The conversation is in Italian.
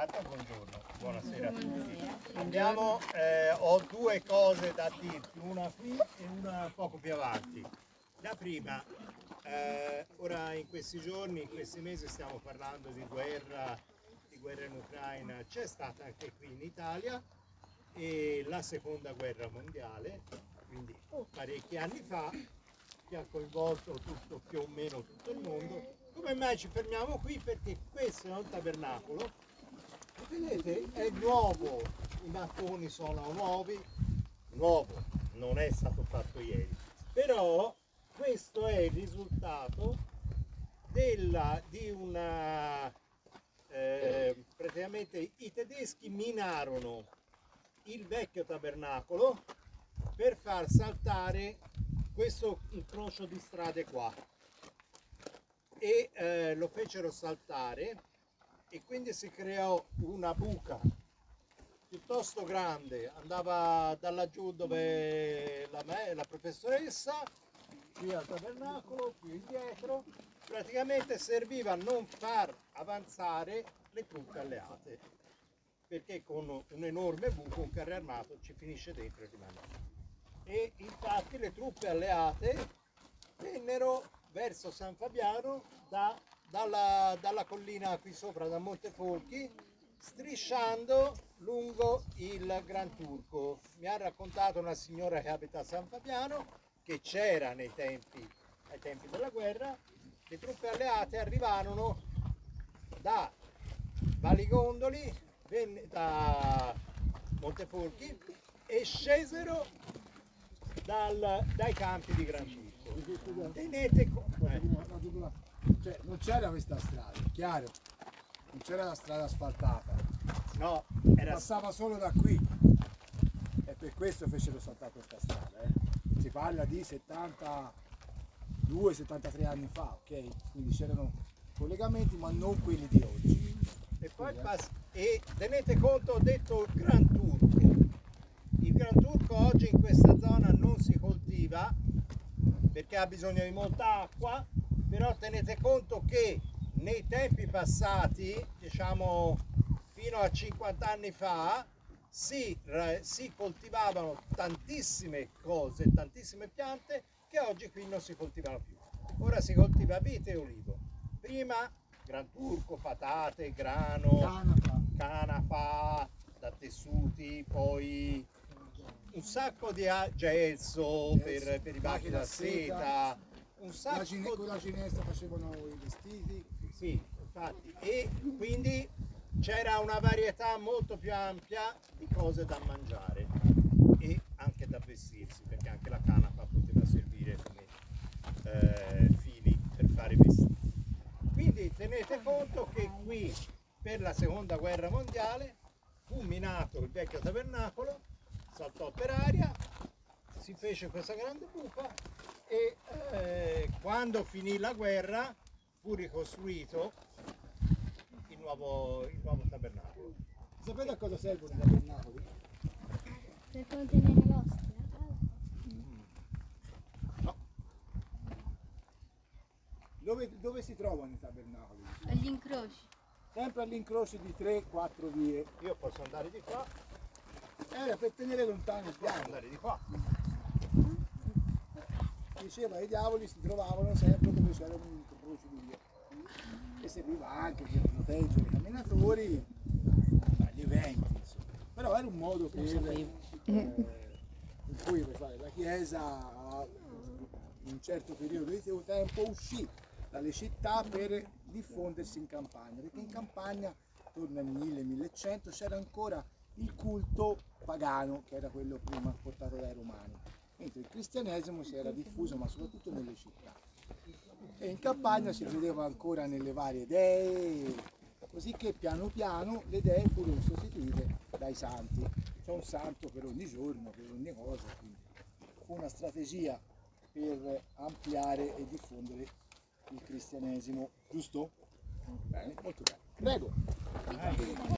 Beata, buongiorno, buonasera a tutti. Ho due cose da dirti, una qui e una poco più avanti. La prima, ora in questi giorni, in questi mesi stiamo parlando di guerra in Ucraina, c'è stata anche qui in Italia e la seconda guerra mondiale, quindi parecchi anni fa, che ha coinvolto più o meno tutto il mondo. Come mai ci fermiamo qui? Perché questo è un tabernacolo, vedete, è nuovo, i mattoni sono nuovi, nuovo, non è stato fatto ieri, però questo è il risultato di una, praticamente i tedeschi minarono il vecchio tabernacolo per far saltare questo incrocio di strade qua e lo fecero saltare e quindi si creò una buca piuttosto grande, andava da laggiù dove la professoressa, qui al tabernacolo, qui indietro, praticamente serviva a non far avanzare le truppe alleate, perché con un enorme buco un carro armato ci finisce dentro e rimane. E infatti le truppe alleate vennero verso San Fabiano dalla collina qui sopra, da Montefolchi, strisciando lungo il Gran Turco. Mi ha raccontato una signora che abita a San Fabiano che c'era ai tempi della guerra. Le truppe alleate arrivarono da Valigondoli, da Montefolchi, e scesero dai campi di Gran Turco. Tenete conto, cioè, non c'era questa strada, chiaro, non c'era la strada asfaltata, no, passava solo da qui e per questo fecero saltare questa strada. Si parla di 72-73 anni fa, ok? Quindi c'erano collegamenti ma non quelli di oggi. E poi e tenete conto, ho detto Gran Turco. Il Gran Turco oggi in questa zona non si coltiva perché ha bisogno di molta acqua, però tenete conto che nei tempi passati, diciamo fino a 50 anni fa, si coltivavano tantissime cose, tantissime piante che oggi qui non si coltivano più. Ora si coltiva vite e olivo. Prima Gran Turco, patate, grano, canapa da tessuti, poi un sacco di gelso per i bachi da seta, un sacco con la ginestra facevano i vestiti. Sì, infatti, e quindi c'era una varietà molto più ampia di cose da mangiare e anche da vestirsi, perché anche la canapa poteva servire come fili per fare i vestiti. Quindi tenete conto che qui per la seconda guerra mondiale fu minato il vecchio tabernacolo, saltò per aria, si fece questa grande buca e quando finì la guerra fu ricostruito il nuovo tabernacolo. Sapete a cosa servono i tabernacoli? Per contenere l'ostia? No, Dove si trovano i tabernacoli? Agli incroci. Sempre all'incrocio di 3-4 vie. io posso andare di qua, Era per tenere lontano il posso diavolo. andare di qua. Diceva i diavoli si trovavano sempre dove c'era un incrocio di vie. E serviva anche per proteggere i camminatori dagli eventi, insomma. Però era un modo per, in cui la Chiesa in un certo periodo di tempo uscì dalle città per diffondersi in campagna, perché in campagna attorno al 1000-1100 c'era ancora il culto pagano che era quello prima portato dai romani, mentre il cristianesimo si era diffuso ma soprattutto nelle città e in campagna si credeva ancora nelle varie dee, così che piano piano le dee furono sostituite dai santi. C'è un santo per ogni giorno, per ogni cosa, quindi fu una strategia per ampliare e diffondere il cristianesimo, giusto? Bene, molto bene. Prego.